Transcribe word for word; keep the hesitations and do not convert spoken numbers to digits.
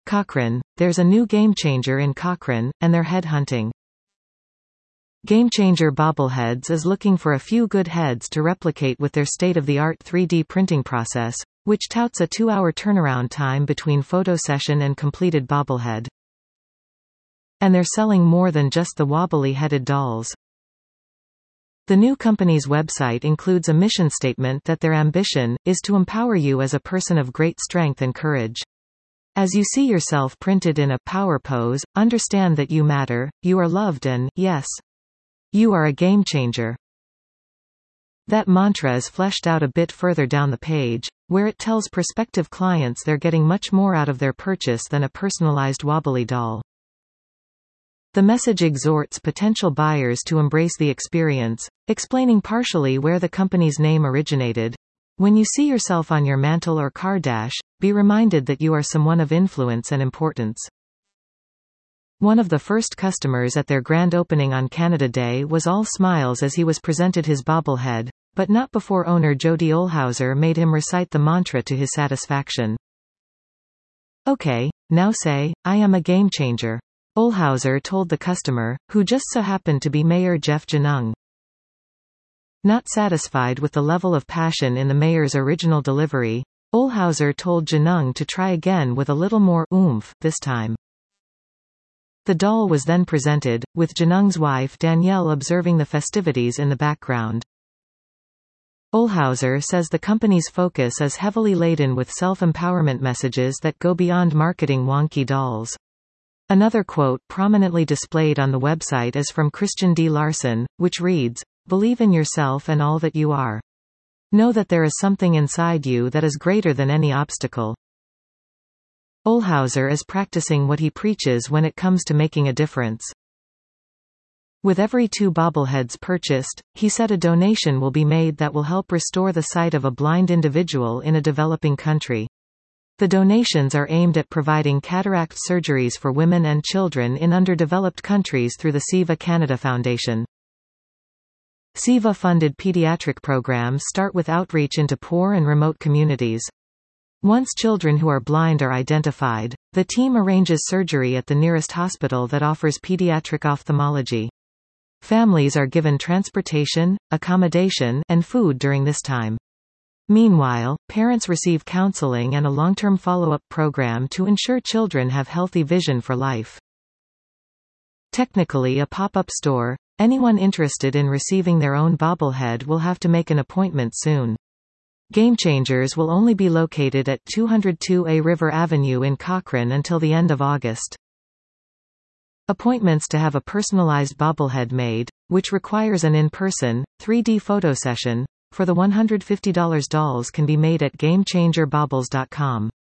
Cochrane. There's a new game changer in Cochrane, and they're head hunting. GameChanger Bobbleheads is looking for a few good heads to replicate with their state-of-the-art three D printing process, which touts a two-hour turnaround time between photo session and completed bobblehead. And they're selling more than just the wobbly-headed dolls. The new company's website includes a mission statement that their ambition is to empower you as a person of great strength and courage. As you see yourself printed in a power pose, understand that you matter, you are loved and, yes, you are a game changer. That mantra is fleshed out a bit further down the page, where it tells prospective clients they're getting much more out of their purchase than a personalized wobbly doll. The message exhorts potential buyers to embrace the experience, explaining partially where the company's name originated. When you see yourself on your mantle or car dash, be reminded that you are someone of influence and importance. One of the first customers at their grand opening on Canada Day was all smiles as he was presented his bobblehead, but not before owner Jody Olhauser made him recite the mantra to his satisfaction. Okay, now say, I am a game changer. Olhauser told the customer, who just so happened to be Mayor Jeff Genung. Not satisfied with the level of passion in the mayor's original delivery, Olhauser told Genung to try again with a little more oomph this time. The doll was then presented, with Genung's wife Danielle observing the festivities in the background. Olhauser says the company's focus is heavily laden with self-empowerment messages that go beyond marketing wonky dolls. Another quote prominently displayed on the website is from Christian D. Larson, which reads, "Believe in yourself and all that you are. Know that there is something inside you that is greater than any obstacle." Olhauser is practicing what he preaches when it comes to making a difference. With every two bobbleheads purchased, he said a donation will be made that will help restore the sight of a blind individual in a developing country. The donations are aimed at providing cataract surgeries for women and children in underdeveloped countries through the SIVA Canada Foundation. SIVA-funded pediatric programs start with outreach into poor and remote communities. Once children who are blind are identified, the team arranges surgery at the nearest hospital that offers pediatric ophthalmology. Families are given transportation, accommodation, and food during this time. Meanwhile, parents receive counseling and a long-term follow-up program to ensure children have healthy vision for life. Technically a pop-up store, anyone interested in receiving their own bobblehead will have to make an appointment soon. GameChangers will only be located at two oh two A River Avenue in Cochrane until the end of August. Appointments to have a personalized bobblehead made, which requires an in-person, three D photo session, for the one hundred fifty dollar dolls can be made at game changer bobbles dot com.